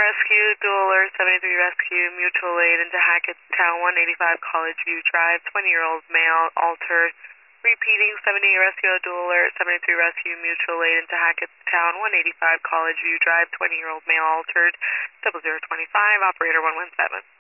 Rescue, dual alert 73 Rescue, mutual aid into Hackettstown, 185 College View Drive, 20-year-old male, altered. Repeating, 78 Rescue, dual alert 73 Rescue, mutual aid into Hackettstown, 185 College View Drive, 20-year-old male, altered, 0025, operator 117.